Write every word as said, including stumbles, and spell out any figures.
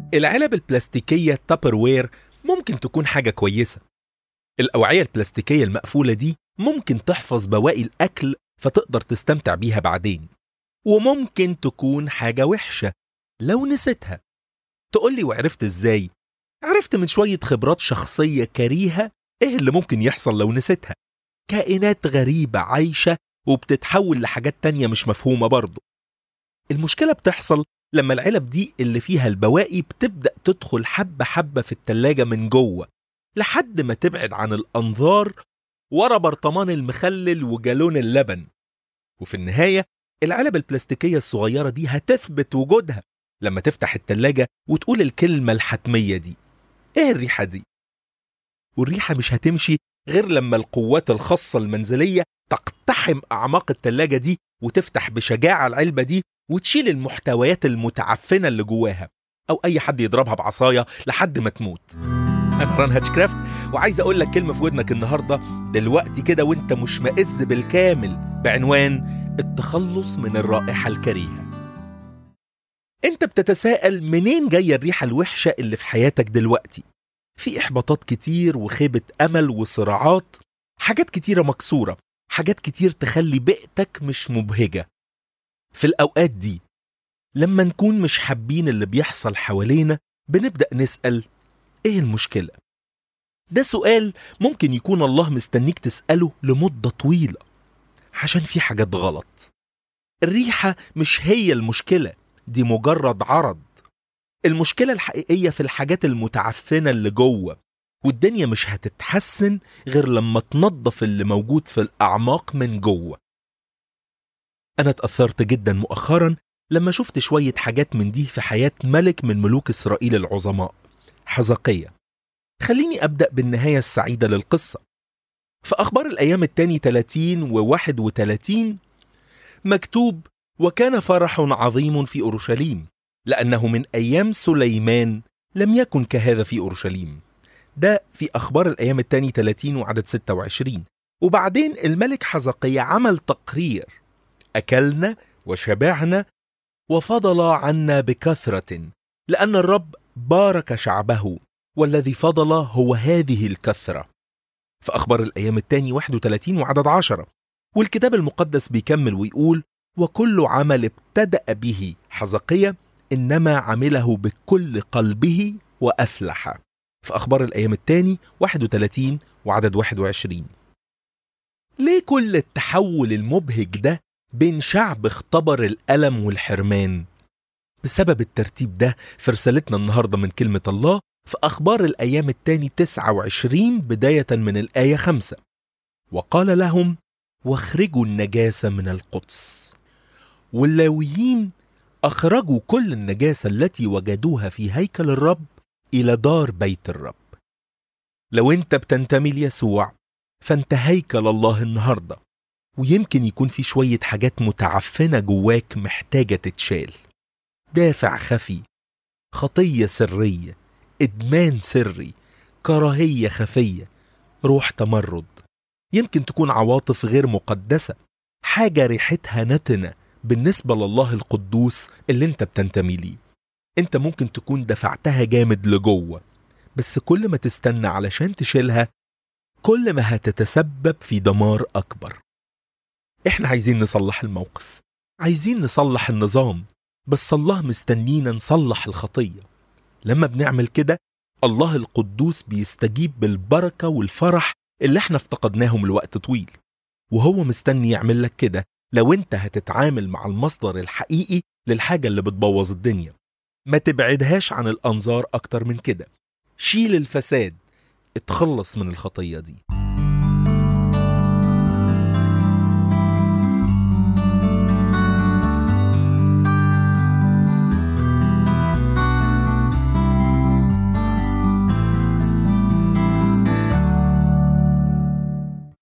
العلب البلاستيكية تابروير ممكن تكون حاجة كويسة. الأوعية البلاستيكية المقفولة دي ممكن تحفظ بواقي الأكل فتقدر تستمتع بيها بعدين، وممكن تكون حاجة وحشة لو نسيتها. تقولي وعرفت إزاي؟ عرفت من شوية خبرات شخصية كريهة إيه اللي ممكن يحصل لو نسيتها. كائنات غريبة عايشة وبتتحول لحاجات تانية مش مفهومة برضو. المشكلة بتحصل لما العلب دي اللي فيها البواقي بتبدأ تدخل حبة حبة في التلاجة من جوه لحد ما تبعد عن الأنظار ورا برطمان المخلل وجالون اللبن. وفي النهاية العلب البلاستيكية الصغيرة دي هتثبت وجودها لما تفتح التلاجة وتقول الكلمة الحتمية دي: ايه الريحة دي؟ والريحة مش هتمشي غير لما القوات الخاصة المنزلية تقتحم أعماق التلاجة دي وتفتح بشجاعة العلبة دي وتشيل المحتويات المتعفنة اللي جواها، أو أي حد يضربها بعصاية لحد ما تموت. أنا ران هاتشكرافت، وعايز أقول لك كلمة في ودنك النهاردة دلوقتي كده وانت مشمئز بالكامل بعنوان التخلص من الرائحة الكريهة. انت بتتساءل منين جاية الريحة الوحشة اللي في حياتك دلوقتي؟ في إحباطات كتير وخيبة أمل وصراعات، حاجات كتيرة مكسورة، حاجات كتير تخلي بيئتك مش مبهجة. في الأوقات دي لما نكون مش حابين اللي بيحصل حوالينا بنبدأ نسأل: إيه المشكلة؟ ده سؤال ممكن يكون الله مستنيك تسأله لمدة طويلة، عشان في حاجات غلط. الريحة مش هي المشكلة، دي مجرد عرض. المشكلة الحقيقية في الحاجات المتعفنة اللي جوه، والدنيا مش هتتحسن غير لما تنظف اللي موجود في الأعماق من جوه. أنا اتأثرت جدا مؤخرا لما شفت شوية حاجات من دي في حياة ملك من ملوك إسرائيل العظماء، حزقية. خليني أبدأ بالنهاية السعيدة للقصة. في أخبار الأيام التاني ثلاثين وواحد وثلاثين مكتوب: وكان فرح عظيم في أورشليم لأنه من أيام سليمان لم يكن كهذا في أورشليم. ده في أخبار الأيام التاني ثلاثين وعدد ستة وعشرين. وبعدين الملك حزقية عمل تقرير: أكلنا وشبعنا وفضل عنا بكثرة، لأن الرب بارك شعبه والذي فضل هو هذه الكثرة. في أخبار الأيام التاني واحد وثلاثين وعدد عشرة. والكتاب المقدس بيكمل ويقول: وكل عمل ابتدأ به حزقية إنما عمله بكل قلبه وأفلح. في أخبار الأيام التاني واحد وثلاثين وعدد واحد وعشرين. ليه كل التحول المبهج ده بين شعب اختبر الألم والحرمان؟ بسبب الترتيب ده في رسالتنا النهاردة من كلمة الله في أخبار الأيام التاني تسعة وعشرين بداية من الآية خمسة: وقال لهم: واخرجوا النجاسة من القدس. واللاويين أخرجوا كل النجاسة التي وجدوها في هيكل الرب إلى دار بيت الرب. لو أنت بتنتمي ليسوع فأنت هيكل الله النهاردة، ويمكن يكون في شوية حاجات متعفنة جواك محتاجة تتشال. دافع خفي، خطية سرية، إدمان سري، كراهية خفية، روح تمرد، يمكن تكون عواطف غير مقدسة، حاجة ريحتها نتنة بالنسبة لله القدوس اللي انت بتنتمي ليه. انت ممكن تكون دفعتها جامد لجوه، بس كل ما تستنى علشان تشيلها كل ما هتتسبب في دمار أكبر. احنا عايزين نصلح الموقف، عايزين نصلح النظام، بس الله مستنينا نصلح الخطية. لما بنعمل كده الله القدوس بيستجيب بالبركة والفرح اللي احنا افتقدناهم لوقت طويل، وهو مستني يعمل لك كده لو انت هتتعامل مع المصدر الحقيقي للحاجة اللي بتبوظ الدنيا. ما تبعدهاش عن الأنظار أكتر من كده، شيل الفساد، اتخلص من الخطية دي.